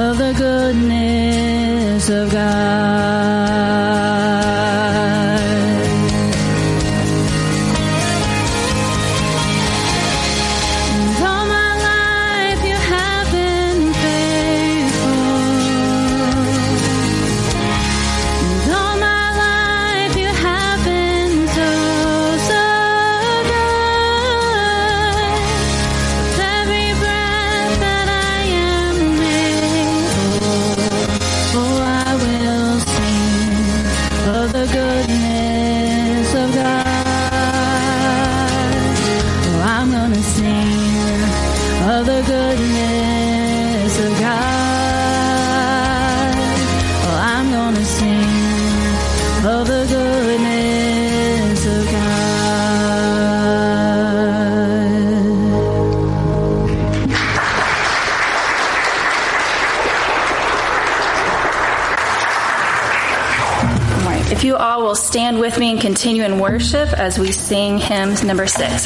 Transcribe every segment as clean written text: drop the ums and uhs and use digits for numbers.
of the goodness of God. If you all will stand with me and continue in worship as we sing hymns number 6.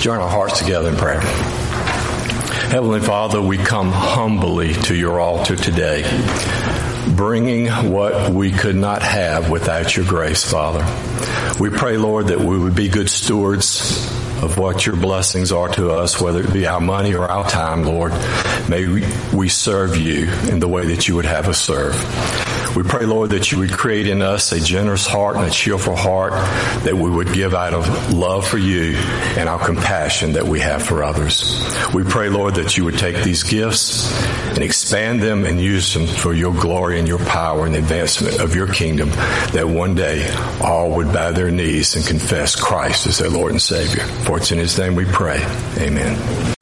Join our hearts together in prayer. Heavenly Father, we come humbly to your altar today, bringing what we could not have without your grace, Father. We pray, Lord, that we would be good stewards of what your blessings are to us, whether it be our money or our time, Lord. May we serve you in the way that you would have us serve. We pray, Lord, that you would create in us a generous heart and a cheerful heart, that we would give out of love for you and our compassion that we have for others. We pray, Lord, that you would take these gifts and expand them and use them for your glory and your power and advancement of your kingdom, that one day all would bow their knees and confess Christ as their Lord and Savior. For it's in his name we pray. Amen.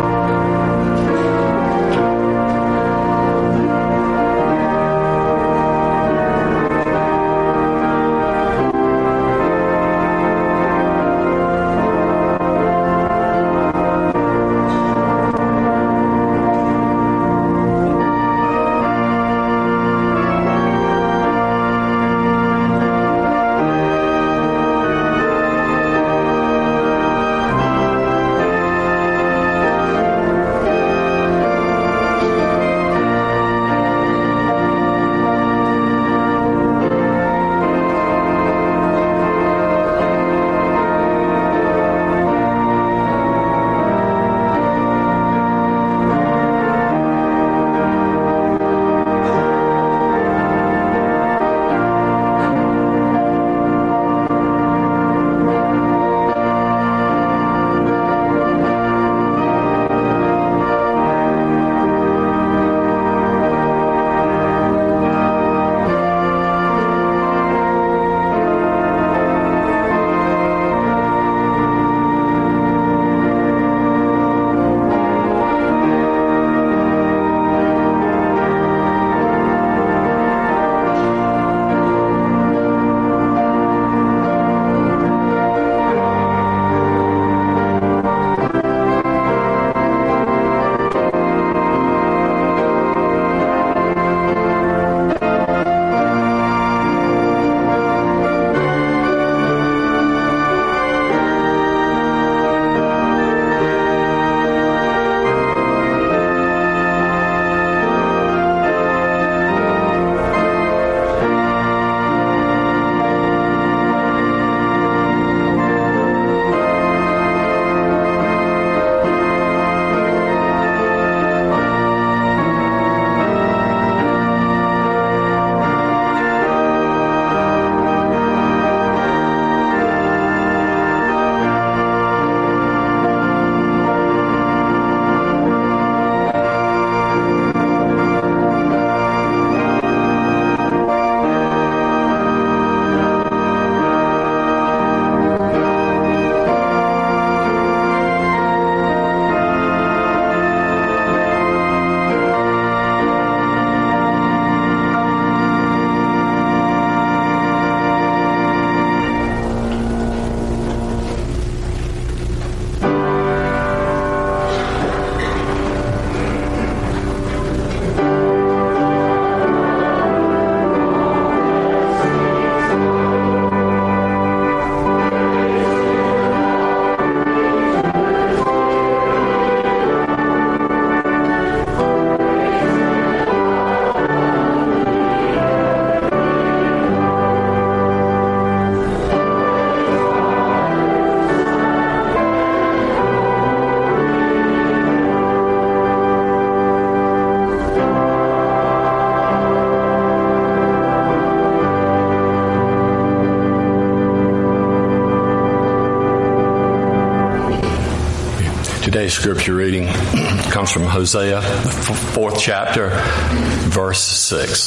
Today's scripture reading comes from Hosea, the 4th chapter, verse 6.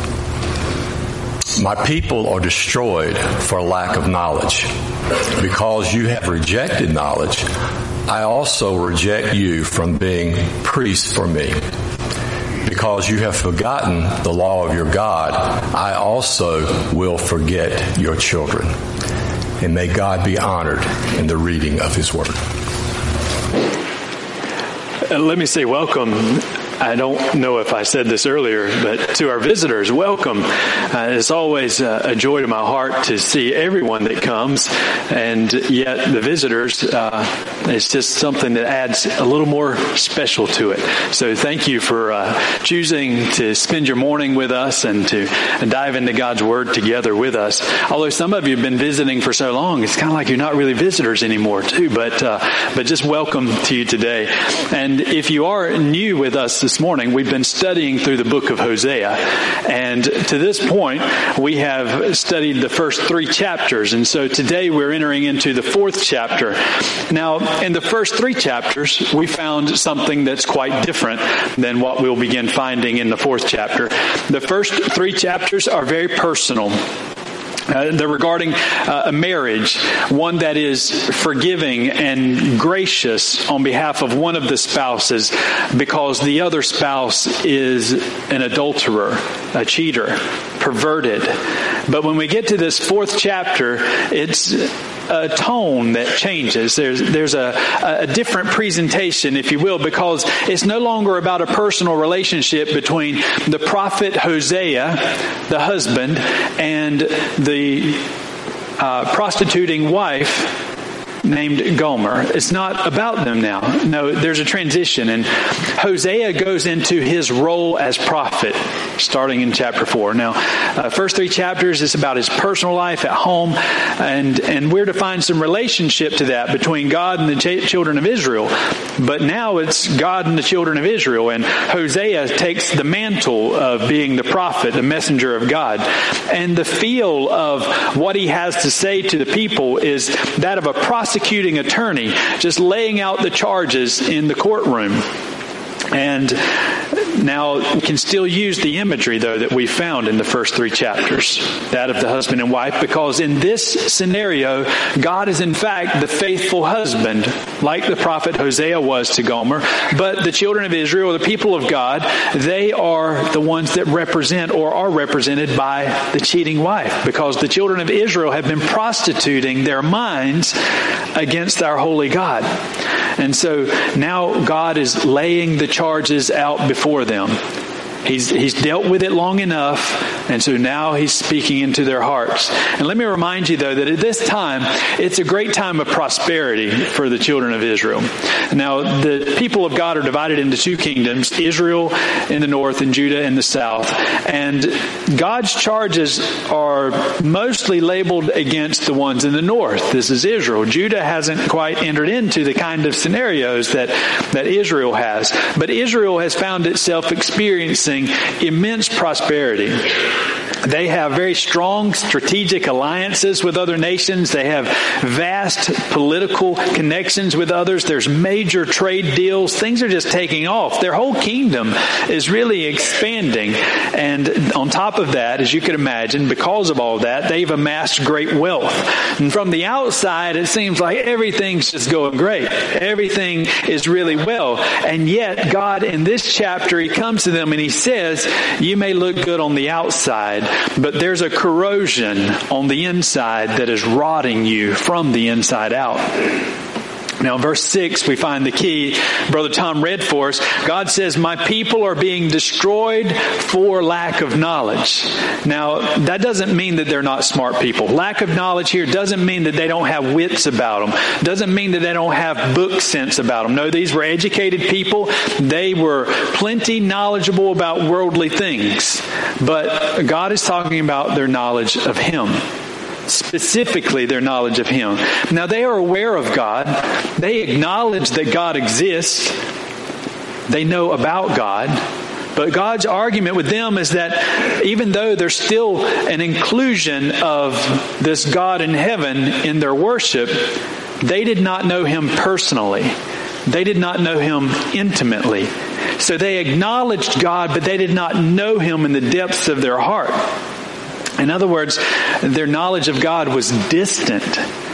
My people are destroyed for lack of knowledge. Because you have rejected knowledge, I also reject you from being priests for me. Because you have forgotten the law of your God, I also will forget your children. And may God be honored in the reading of his word. Let me say welcome I don't know if I said this earlier, but to our visitors, welcome. It's always a joy to my heart to see everyone that comes, and yet the visitors, it's just something that adds a little more special to it. So thank you for choosing to spend your morning with us and to dive into God's Word together with us. Although some of you have been visiting for so long, it's kind of like you're not really visitors anymore too, but just welcome to you today. And if you are new with us this morning, we've been studying through the book of Hosea, and to this point we have studied the first 3 chapters, and so today we're entering into the 4th chapter. Now, in the first 3 chapters we found something that's quite different than what we'll begin finding in the 4th chapter. The first 3 chapters are very personal. They're regarding a marriage, one that is forgiving and gracious on behalf of one of the spouses because the other spouse is an adulterer, a cheater, perverted. But when we get to this 4th chapter, it's a tone that changes. There's a different presentation, if you will, because it's no longer about a personal relationship between the prophet Hosea, the husband, and the prostituting wife named Gomer. It's not about them now. No, there's a transition, and Hosea goes into his role as prophet starting in chapter 4. Now, first 3 chapters is about his personal life at home, and we're to find some relationship to that between God and the children of Israel. But now it's God and the children of Israel, and Hosea takes the mantle of being the prophet, the messenger of God. And the feel of what he has to say to the people is that of a prosecuting attorney just laying out the charges in the courtroom. And now we can still use the imagery, though, that we found in the first 3 chapters, that of the husband and wife, because in this scenario, God is in fact the faithful husband, like the prophet Hosea was to Gomer. But the children of Israel, the people of God, they are the ones that represent or are represented by the cheating wife, because the children of Israel have been prostituting their minds against our holy God. And so now God is laying the charges out before them. He's dealt with it long enough, and so now he's speaking into their hearts. And let me remind you, though, that at this time, it's a great time of prosperity for the children of Israel. Now, the people of God are divided into 2 kingdoms, Israel in the north and Judah in the south. And God's charges are mostly labeled against the ones in the north. This is Israel. Judah hasn't quite entered into the kind of scenarios that Israel has. But Israel has found itself experiencing immense prosperity. They have very strong strategic alliances with other nations. They have vast political connections with others. There's major trade deals. Things are just taking off. Their whole kingdom is really expanding. And on top of that, as you can imagine, because of all that, they've amassed great wealth. And from the outside, it seems like everything's just going great. Everything is really well. And yet, God, in this chapter, He comes to them and He says, you may look good on the outside, but there's a corrosion on the inside that is rotting you from the inside out. Now, in verse 6, we find the key. Brother Tom read for us. God says, my people are being destroyed for lack of knowledge. Now, that doesn't mean that they're not smart people. Lack of knowledge here doesn't mean that they don't have wits about them. Doesn't mean that they don't have book sense about them. No, these were educated people. They were plenty knowledgeable about worldly things. But God is talking about their knowledge of Him. Specifically their knowledge of Him. Now, they are aware of God. They acknowledge that God exists. They know about God. But God's argument with them is that even though there's still an inclusion of this God in heaven in their worship, they did not know Him personally. They did not know Him intimately. So they acknowledged God, but they did not know Him in the depths of their heart. In other words, their knowledge of God was distant.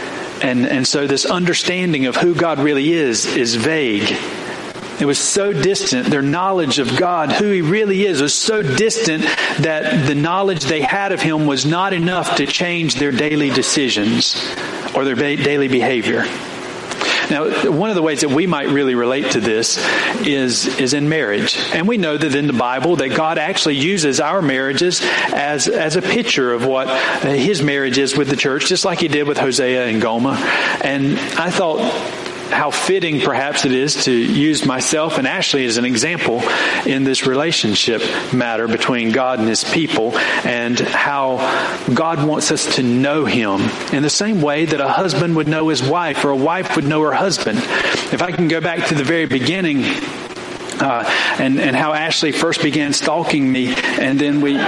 And so this understanding of who God really is vague. It was so distant. Their knowledge of God, who He really is, was so distant that the knowledge they had of Him was not enough to change their daily decisions or their daily behavior. Now, one of the ways that we might really relate to this is in marriage. And we know that in the Bible that God actually uses our marriages as a picture of what his marriage is with the church, just like he did with Hosea and Gomer. And I thought how fitting perhaps it is to use myself and Ashley as an example in this relationship matter between God and his people, and how God wants us to know him in the same way that a husband would know his wife or a wife would know her husband. If I can go back to the very beginning, and how Ashley first began stalking me, and then we...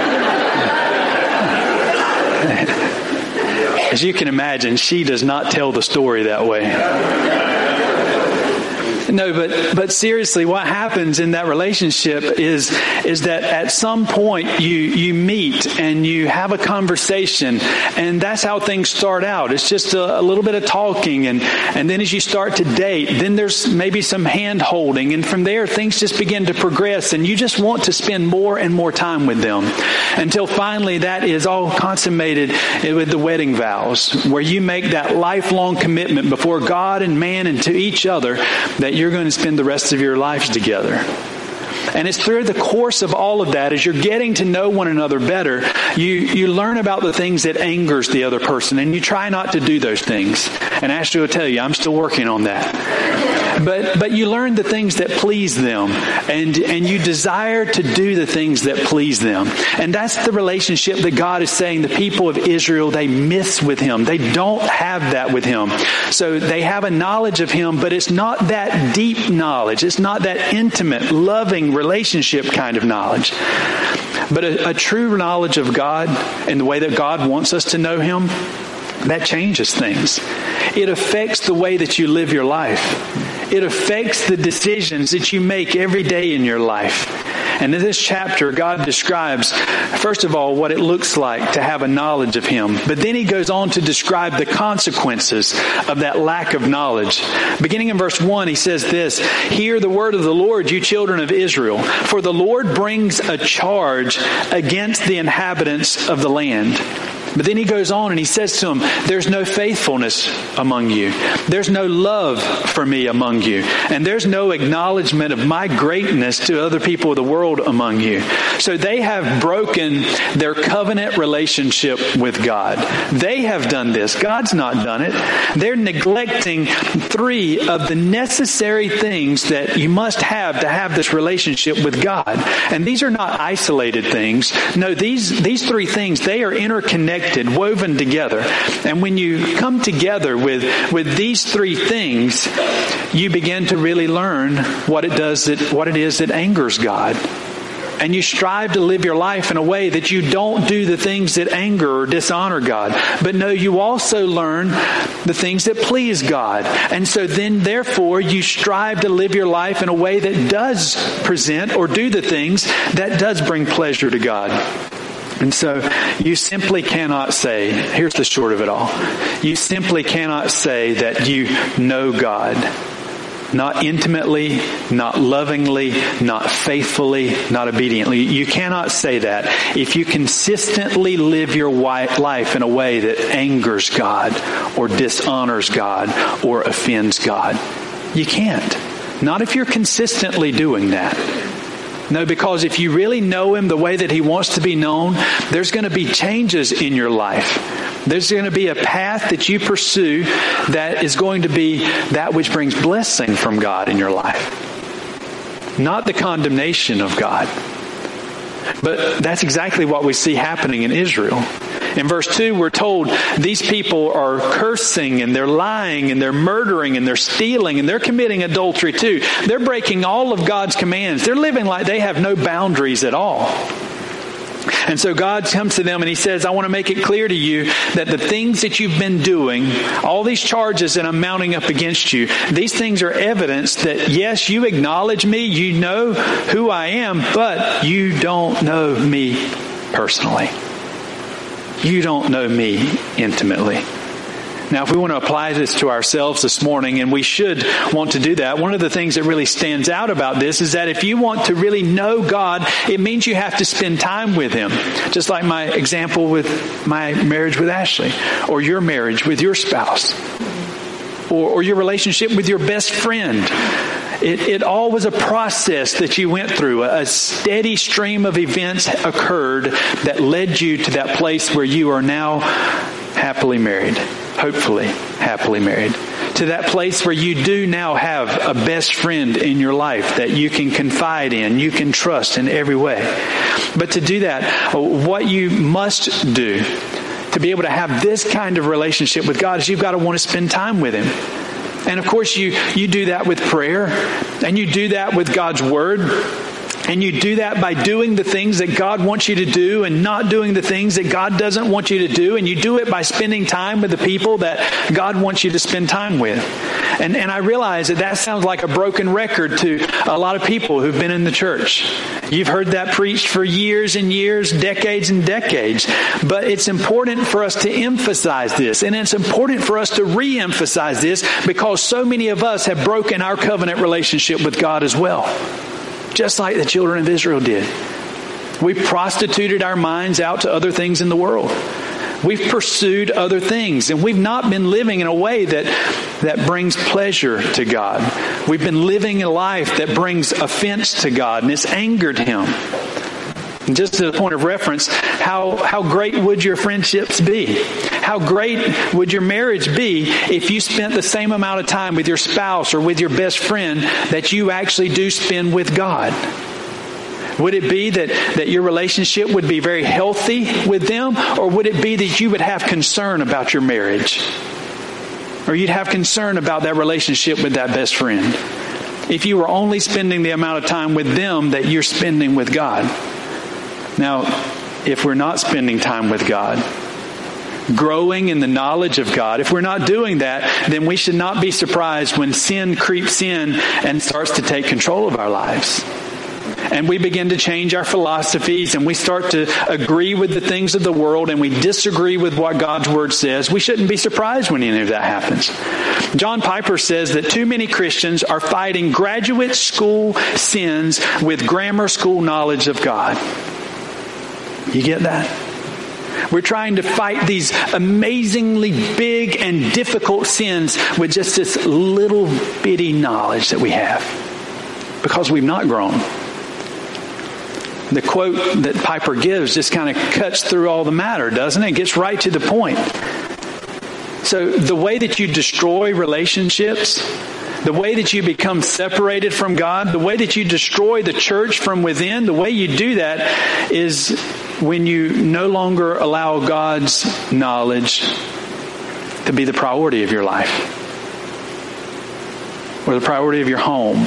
As you can imagine, she does not tell the story that way. No, but seriously, what happens in that relationship is that at some point you meet and you have a conversation, and that's how things start out. It's just a little bit of talking, and then as you start to date, then there's maybe some hand holding, and from there things just begin to progress, and you just want to spend more and more time with them until finally that is all consummated with the wedding vows, where you make that lifelong commitment before God and man and to each other that you're going to spend the rest of your lives together. And it's through the course of all of that, as you're getting to know one another better, you learn about the things that angers the other person, and you try not to do those things. And Ashley will tell you, I'm still working on that. But you learn the things that please them, and you desire to do the things that please them. And that's the relationship that God is saying the people of Israel, they miss with him. They don't have that with him. So they have a knowledge of him, but it's not that deep knowledge. It's not that intimate, loving relationship kind of knowledge. But a true knowledge of God and the way that God wants us to know him, that changes things. It affects the way that you live your life. It affects the decisions that you make every day in your life. And in this chapter, God describes, first of all, what it looks like to have a knowledge of him. But then he goes on to describe the consequences of that lack of knowledge. Beginning in verse 1, he says this, "Hear the word of the Lord, you children of Israel. For the Lord brings a charge against the inhabitants of the land." But then he goes on and he says to them, there's no faithfulness among you. There's no love for me among you. And there's no acknowledgement of my greatness to other people of the world among you. So they have broken their covenant relationship with God. They have done this. God's not done it. They're neglecting 3 of the necessary things that you must have to have this relationship with God. And these are not isolated things. No, these 3 things, they are interconnected, woven together. And when you come together with these 3 things, you begin to really learn what it is that angers God. And you strive to live your life in a way that you don't do the things that anger or dishonor God. But no, you also learn the things that please God. And so then, therefore, you strive to live your life in a way that does present or do the things that does bring pleasure to God. And so you simply cannot say, here's the short of it all, you simply cannot say that you know God. Not intimately, not lovingly, not faithfully, not obediently. You cannot say that if you consistently live your life in a way that angers God or dishonors God or offends God. You can't. Not if you're consistently doing that. No, because if you really know him the way that he wants to be known, there's going to be changes in your life. There's going to be a path that you pursue that is going to be that which brings blessing from God in your life. Not the condemnation of God. But that's exactly what we see happening in Israel. In verse 2, we're told these people are cursing and they're lying and they're murdering and they're stealing and they're committing adultery too. They're breaking all of God's commands. They're living like they have no boundaries at all. And so God comes to them and he says, I want to make it clear to you that the things that you've been doing, all these charges that I'm mounting up against you, these things are evidence that yes, you acknowledge me, you know who I am, but you don't know me personally. You don't know me intimately. Now, if we want to apply this to ourselves this morning, and we should want to do that, one of the things that really stands out about this is that if you want to really know God, it means you have to spend time with him. Just like my example with my marriage with Ashley, or your marriage with your spouse. or your relationship with your best friend. It all was a process that you went through. A steady stream of events occurred that led you to that place where you are now happily married, hopefully happily married. To that place where you do now have a best friend in your life that you can confide in, you can trust in every way. But to do that, what you must do to be able to have this kind of relationship with God is you've got to want to spend time with Him. And of course you do that with prayer, and you do that with God's Word. And you do that by doing the things that God wants you to do and not doing the things that God doesn't want you to do. And you do it by spending time with the people that God wants you to spend time with. And I realize that sounds like a broken record to a lot of people who've been in the church. You've heard that preached for years and years, decades and decades. But it's important for us to emphasize this. And it's important for us to re-emphasize this because so many of us have broken our covenant relationship with God as well. Just like the children of Israel did. We prostituted our minds out to other things in the world. We've pursued other things, and we've not been living in a way that brings pleasure to God. We've been living a life that brings offense to God, and it's angered Him. And just as a point of reference, how great would your friendships be? How great would your marriage be if you spent the same amount of time with your spouse or with your best friend that you actually do spend with God? Would it be that your relationship would be very healthy with them? Or would it be that you would have concern about your marriage? Or you'd have concern about that relationship with that best friend? If you were only spending the amount of time with them that you're spending with God. Now, if we're not spending time with God, growing in the knowledge of God, if we're not doing that, then we should not be surprised when sin creeps in and starts to take control of our lives. And we begin to change our philosophies, and we start to agree with the things of the world, and we disagree with what God's Word says. We shouldn't be surprised when any of that happens. John Piper says that too many Christians are fighting graduate school sins with grammar school knowledge of God. You get that? We're trying to fight these amazingly big and difficult sins with just this little bitty knowledge that we have because we've not grown. The quote that Piper gives just kind of cuts through all the matter, doesn't it? It gets right to the point. So the way that you destroy relationships, the way that you become separated from God, the way that you destroy the church from within, the way you do that is when you no longer allow God's knowledge to be the priority of your life or the priority of your home.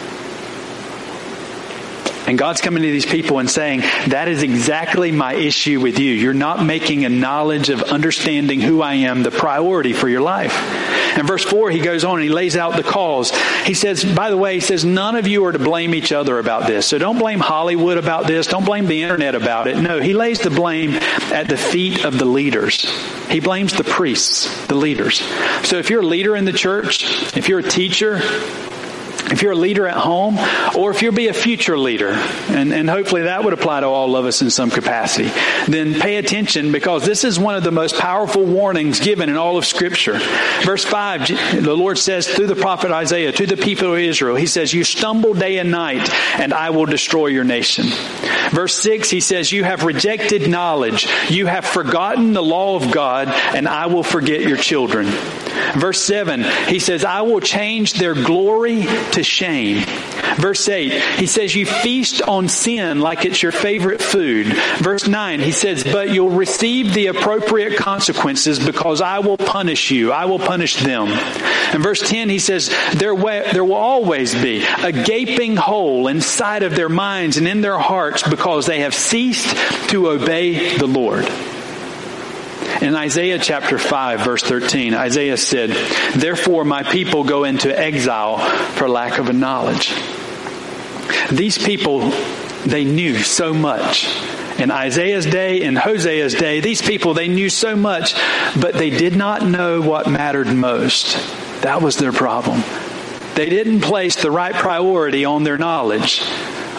And God's coming to these people and saying, that is exactly my issue with you. You're not making a knowledge of understanding who I am the priority for your life. In verse 4, he goes on and he lays out the cause. He says, by the way, he says, none of you are to blame each other about this. So don't blame Hollywood about this. Don't blame the internet about it. No, he lays the blame at the feet of the leaders. He blames the priests, the leaders. So if you're a leader in the church, if you're a teacher, if you're a leader at home, or if you'll be a future leader, and hopefully that would apply to all of us in some capacity, then pay attention because this is one of the most powerful warnings given in all of Scripture. Verse 5, the Lord says through the prophet Isaiah to the people of Israel, He says, you stumble day and night, and I will destroy your nation. Verse 6, He says, you have rejected knowledge. You have forgotten the law of God, and I will forget your children. Verse 7, He says, I will change their glory to shame. Verse 8, He says, you feast on sin like it's your favorite food. Verse 9, He says, but you'll receive the appropriate consequences because I will punish you. I will punish them. And verse 10, He says, there will always be a gaping hole inside of their minds and in their hearts because they have ceased to obey the Lord. In Isaiah chapter 5, verse 13, Isaiah said, therefore my people go into exile for lack of a knowledge. These people, they knew so much. In Isaiah's day, in Hosea's day, these people, they knew so much, but they did not know what mattered most. That was their problem. They didn't place the right priority on their knowledge.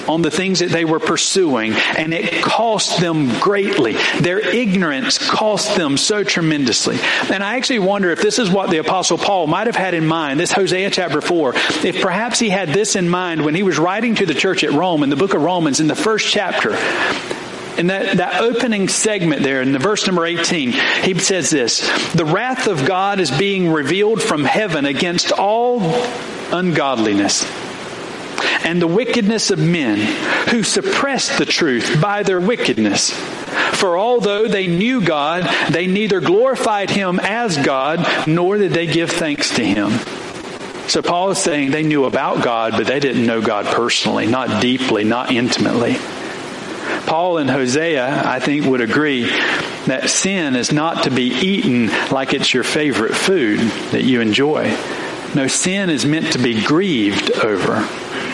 on the things that they were pursuing, and it cost them greatly. Their ignorance cost them so tremendously. And I actually wonder if this is what the Apostle Paul might have had in mind, this Hosea chapter 4, if perhaps he had this in mind when he was writing to the church at Rome in the book of Romans in the first chapter. In that opening segment there in the verse number 18, he says this: the wrath of God is being revealed from heaven against all ungodliness and the wickedness of men who suppress the truth by their wickedness. For although they knew God, they neither glorified Him as God, nor did they give thanks to Him. So Paul is saying they knew about God, but they didn't know God personally, not deeply, not intimately. Paul and Hosea, I think, would agree that sin is not to be eaten like it's your favorite food that you enjoy. No, sin is meant to be grieved over.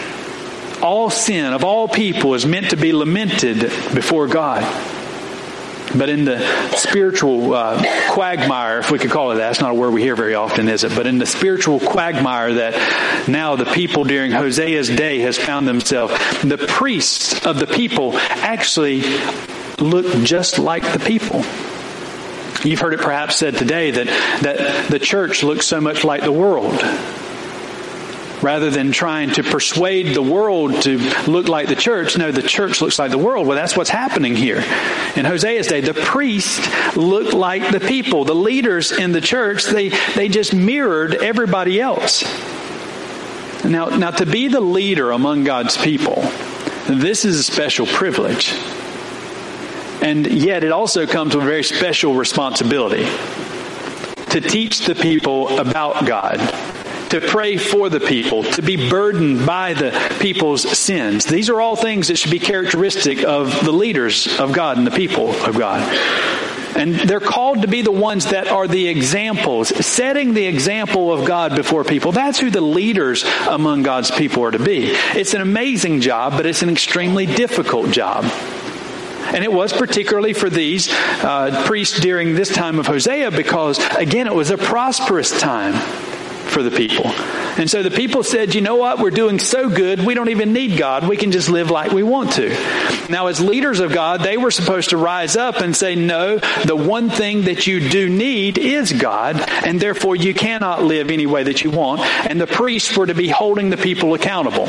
All sin of all people is meant to be lamented before God. But in the spiritual quagmire, if we could call it that, that's not a word we hear very often, is it? But in the spiritual quagmire that now the people during Hosea's day has found themselves, the priests of the people actually look just like the people. You've heard it perhaps said today that the church looks so much like the world. Rather than trying to persuade the world to look like the church, no, the church looks like the world. Well, that's what's happening here. In Hosea's day, the priests looked like the people. The leaders in the church, they just mirrored everybody else. Now, to be the leader among God's people, this is a special privilege. And yet it also comes with a very special responsibility to teach the people about God, to pray for the people, to be burdened by the people's sins. These are all things that should be characteristic of the leaders of God and the people of God. And they're called to be the ones that are the examples, setting the example of God before people. That's who the leaders among God's people are to be. It's an amazing job, but it's an extremely difficult job. And it was particularly for these priests during this time of Hosea because, again, it was a prosperous time for the people. And so the people said, you know what, we're doing so good, we don't even need God. We can just live like we want to. Now, as leaders of God, they were supposed to rise up and say, no, the one thing that you do need is God, and therefore you cannot live any way that you want. And the priests were to be holding the people accountable.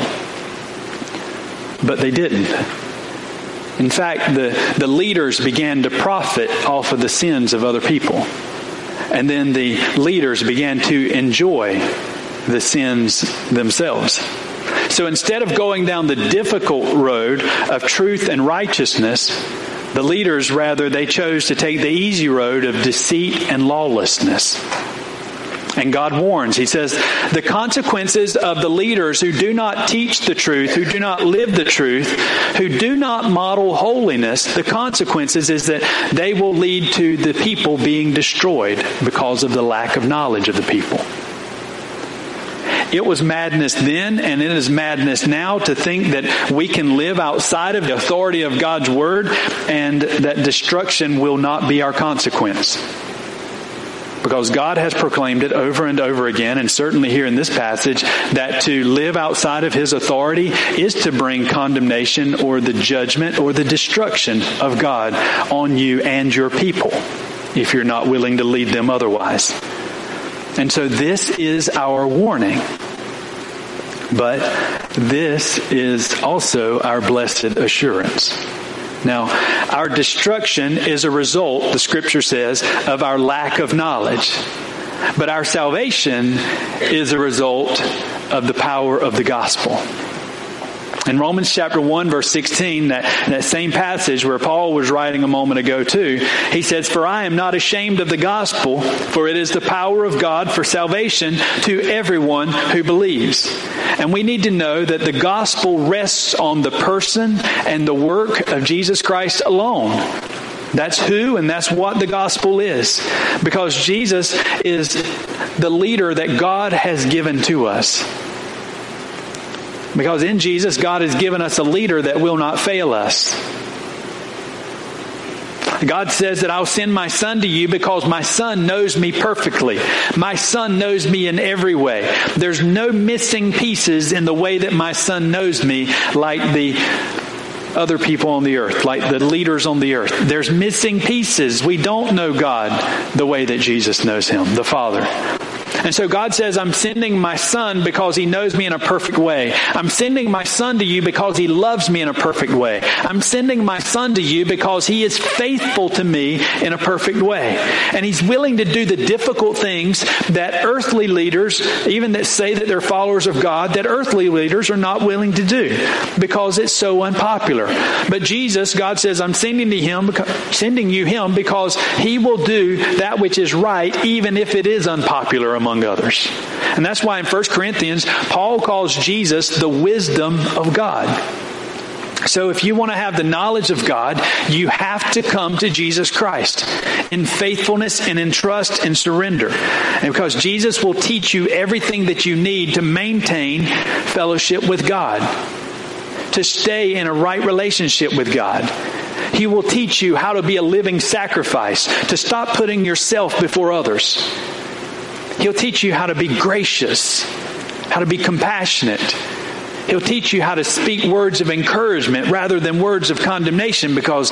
But they didn't. In fact, the leaders began to profit off of the sins of other people. And then the leaders began to enjoy the sins themselves. So instead of going down the difficult road of truth and righteousness, the leaders, rather, they chose to take the easy road of deceit and lawlessness. And God warns. He says, the consequences of the leaders who do not teach the truth, who do not live the truth, who do not model holiness, the consequences is that they will lead to the people being destroyed because of the lack of knowledge of the people. It was madness then, and it is madness now to think that we can live outside of the authority of God's Word and that destruction will not be our consequence. Because God has proclaimed it over and over again, and certainly here in this passage, that to live outside of His authority is to bring condemnation or the judgment or the destruction of God on you and your people, if you're not willing to lead them otherwise. And so this is our warning. But this is also our blessed assurance. Now, our destruction is a result, the Scripture says, of our lack of knowledge. But our salvation is a result of the power of the gospel. In Romans chapter 1, verse 16, that same passage where Paul was writing a moment ago too, he says, "For I am not ashamed of the gospel, for it is the power of God for salvation to everyone who believes." And we need to know that the gospel rests on the person and the work of Jesus Christ alone. That's who and that's what the gospel is. Because Jesus is the leader that God has given to us. Because in Jesus, God has given us a leader that will not fail us. God says that I'll send my Son to you because my Son knows me perfectly. My Son knows me in every way. There's no missing pieces in the way that my Son knows me like the other people on the earth, like the leaders on the earth. There's missing pieces. We don't know God the way that Jesus knows Him, the Father. And so God says, I'm sending my Son because He knows me in a perfect way. I'm sending my Son to you because He loves me in a perfect way. I'm sending my Son to you because He is faithful to me in a perfect way. And He's willing to do the difficult things that earthly leaders, even that say that they're followers of God, that earthly leaders are not willing to do because it's so unpopular. But Jesus, God says, I'm sending you Him because He will do that which is right, even if it is unpopular among others. And that's why in 1 Corinthians, Paul calls Jesus the wisdom of God. So if you want to have the knowledge of God, you have to come to Jesus Christ in faithfulness and in trust and surrender. And because Jesus will teach you everything that you need to maintain fellowship with God, to stay in a right relationship with God. He will teach you how to be a living sacrifice, to stop putting yourself before others. He'll teach you how to be gracious, how to be compassionate. He'll teach you how to speak words of encouragement rather than words of condemnation, because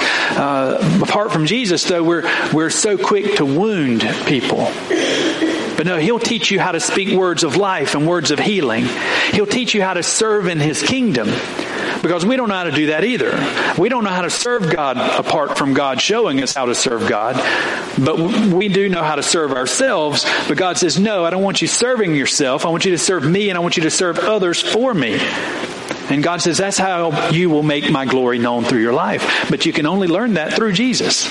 apart from Jesus, though, we're so quick to wound people. But no, He'll teach you how to speak words of life and words of healing. He'll teach you how to serve in His kingdom, because we don't know how to do that either. We don't know how to serve God apart from God showing us how to serve God. But we do know how to serve ourselves. But God says, no, I don't want you serving yourself. I want you to serve me, and I want you to serve others for me. And God says, that's how you will make my glory known through your life. But you can only learn that through Jesus.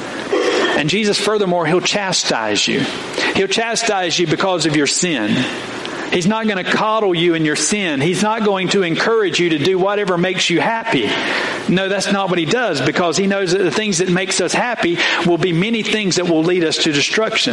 And Jesus, furthermore, He'll chastise you. He'll chastise you because of your sin. He's not going to coddle you in your sin. He's not going to encourage you to do whatever makes you happy. No, that's not what He does, because He knows that the things that makes us happy will be many things that will lead us to destruction.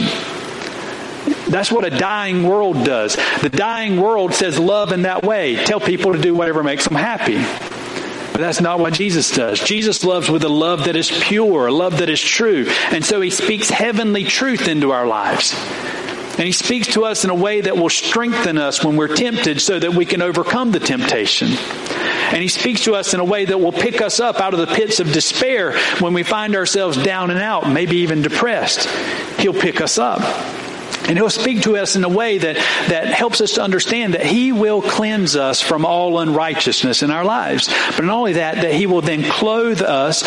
That's what a dying world does. The dying world says love in that way. Tell people to do whatever makes them happy. But that's not what Jesus does. Jesus loves with a love that is pure, a love that is true. And so He speaks heavenly truth into our lives. And He speaks to us in a way that will strengthen us when we're tempted so that we can overcome the temptation. And He speaks to us in a way that will pick us up out of the pits of despair when we find ourselves down and out, maybe even depressed. He'll pick us up. And He'll speak to us in a way that helps us to understand that He will cleanse us from all unrighteousness in our lives. But not only that He will then cloak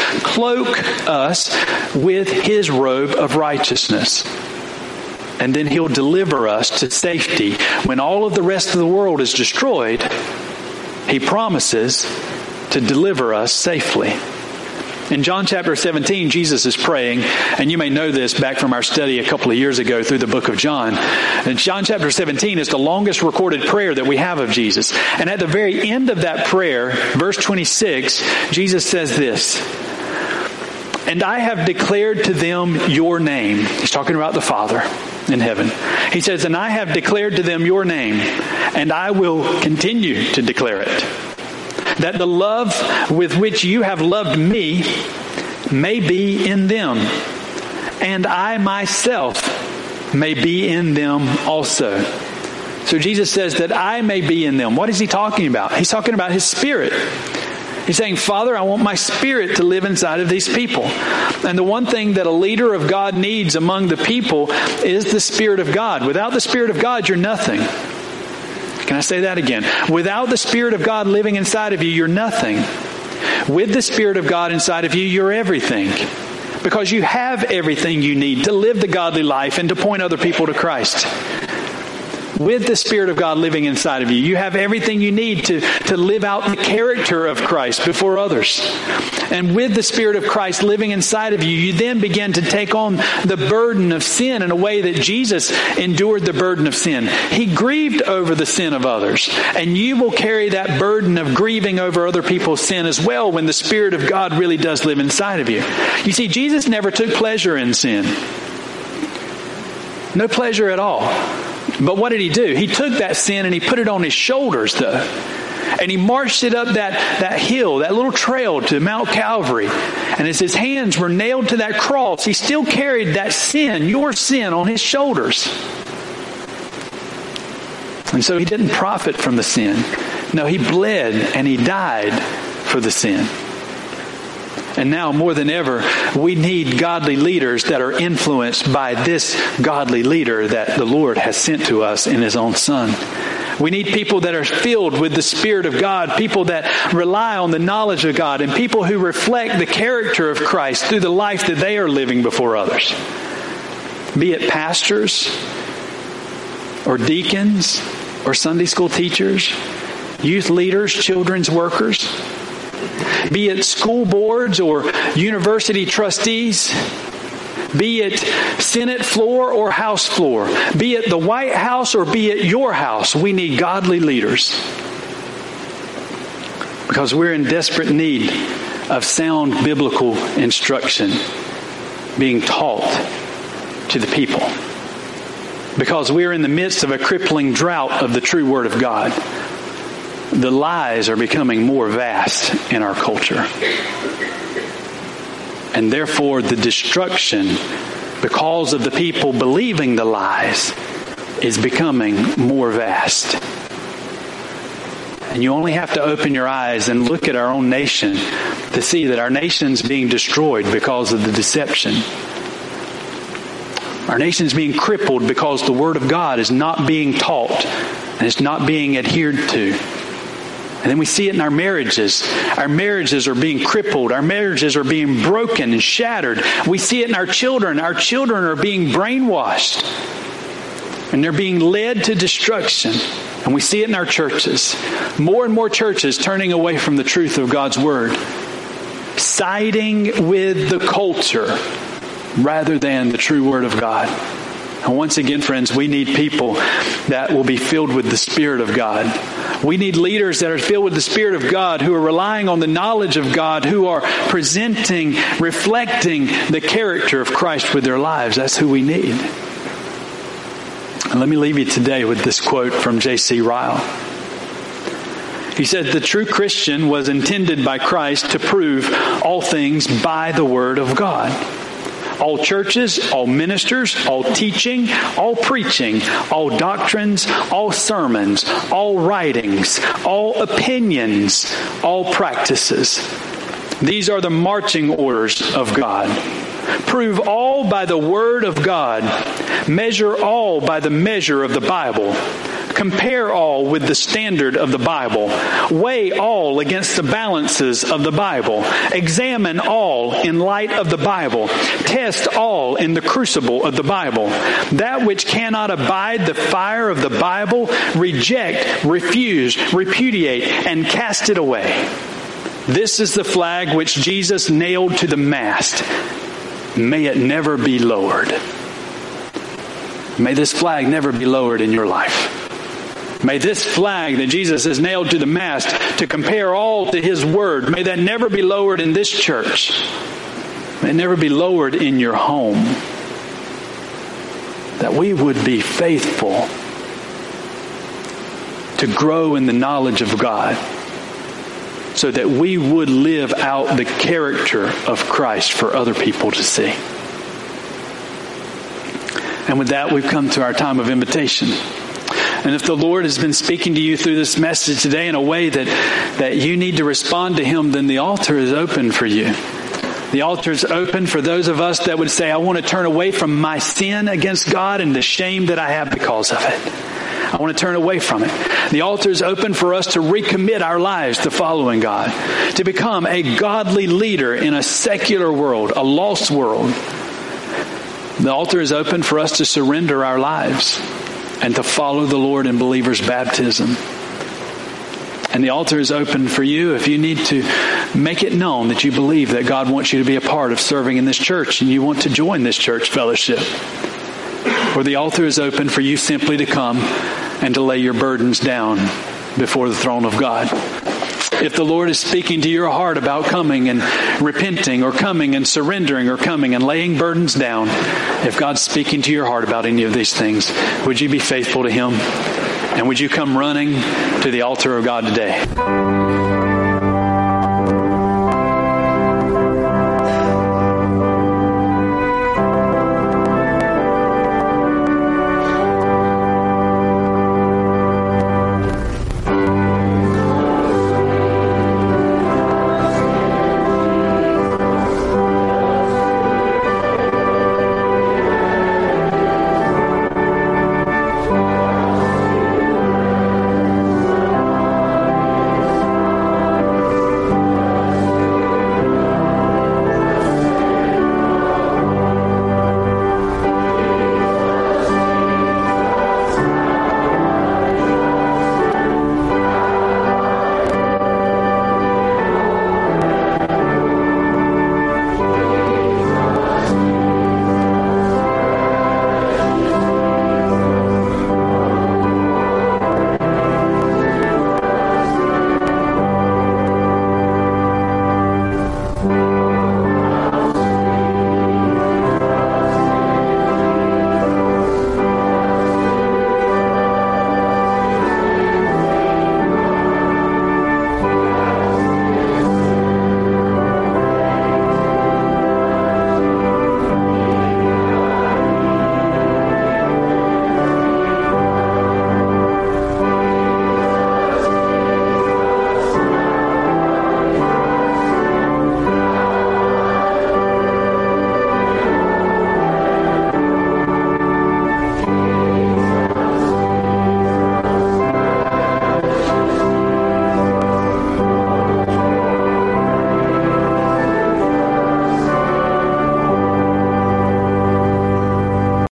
us with His robe of righteousness. And then He'll deliver us to safety. When all of the rest of the world is destroyed, He promises to deliver us safely. In John chapter 17, Jesus is praying, and you may know this back from our study a couple of years ago through the book of John. And John chapter 17 is the longest recorded prayer that we have of Jesus. And at the very end of that prayer, verse 26, Jesus says this, "And I have declared to them your name." He's talking about the Father in heaven. He says, "And I have declared to them your name, and I will continue to declare it, that the love with which you have loved me may be in them, and I myself may be in them also." So Jesus says that I may be in them. What is He talking about? He's talking about His Spirit. He's saying, Father, I want my Spirit to live inside of these people. And the one thing that a leader of God needs among the people is the Spirit of God. Without the Spirit of God, you're nothing. Can I say that again? Without the Spirit of God living inside of you, you're nothing. With the Spirit of God inside of you, you're everything. Because you have everything you need to live the godly life and to point other people to Christ. With the Spirit of God living inside of you, you have everything you need to live out the character of Christ before others. And with the Spirit of Christ living inside of you, you then begin to take on the burden of sin in a way that Jesus endured the burden of sin. He grieved over the sin of others. And you will carry that burden of grieving over other people's sin as well when the Spirit of God really does live inside of you. You see, Jesus never took pleasure in sin. No pleasure at all. But what did He do? He took that sin and He put it on His shoulders, though. And He marched it up that hill, that little trail to Mount Calvary. And as his hands were nailed to that cross, he still carried that sin, your sin, on his shoulders. And so he didn't profit from the sin. No, he bled and he died for the sin. And now more than ever, we need godly leaders that are influenced by this godly leader that the Lord has sent to us in his own Son. We need people that are filled with the Spirit of God, people that rely on the knowledge of God, and people who reflect the character of Christ through the life that they are living before others. Be it pastors or deacons or Sunday school teachers, youth leaders, children's workers. Be it school boards or university trustees. Be it Senate floor or House floor. Be it the White House or be it your house. We need godly leaders. Because we're in desperate need of sound biblical instruction being taught to the people. Because we're in the midst of a crippling drought of the true Word of God. The lies are becoming more vast in our culture. And therefore the destruction, because of the people believing the lies, is becoming more vast. And you only have to open your eyes and look at our own nation to see that our nation's being destroyed because of the deception. Our nation's being crippled because the Word of God is not being taught and it's not being adhered to. And then we see it in our marriages. Our marriages are being crippled. Our marriages are being broken and shattered. We see it in our children. Our children are being brainwashed. And they're being led to destruction. And we see it in our churches. More and more churches turning away from the truth of God's Word. Siding with the culture rather than the true Word of God. And once again, friends, we need people that will be filled with the Spirit of God. We need leaders that are filled with the Spirit of God, who are relying on the knowledge of God, who are presenting, reflecting the character of Christ with their lives. That's who we need. And let me leave you today with this quote from J.C. Ryle. He said, "The true Christian was intended by Christ to prove all things by the Word of God. All churches, all ministers, all teaching, all preaching, all doctrines, all sermons, all writings, all opinions, all practices. These are the marching orders of God. Prove all by the Word of God. Measure all by the measure of the Bible. Compare all with the standard of the Bible. Weigh all against the balances of the Bible. Examine all in light of the Bible. Test all in the crucible of the Bible. That which cannot abide the fire of the Bible, reject, refuse, repudiate, and cast it away. This is the flag which Jesus nailed to the mast. May it never be lowered." May this flag never be lowered in your life. May this flag that Jesus has nailed to the mast to compare all to His Word, may that never be lowered in this church. May it never be lowered in your home. That we would be faithful to grow in the knowledge of God, so that we would live out the character of Christ for other people to see. And with that, we've come to our time of invitation. And if the Lord has been speaking to you through this message today in a way that you need to respond to Him, then the altar is open for you. The altar is open for those of us that would say, I want to turn away from my sin against God and the shame that I have because of it. I want to turn away from it. The altar is open for us to recommit our lives to following God, to become a godly leader in a secular world, a lost world. The altar is open for us to surrender our lives and to follow the Lord in believers' baptism. And the altar is open for you if you need to make it known that you believe that God wants you to be a part of serving in this church and you want to join this church fellowship. Or the altar is open for you simply to come and to lay your burdens down before the throne of God. If the Lord is speaking to your heart about coming and repenting, or coming and surrendering, or coming and laying burdens down, if God's speaking to your heart about any of these things, would you be faithful to Him? And would you come running to the altar of God today?